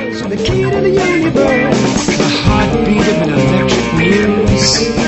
the key to the universe, the heartbeat of an electric muse.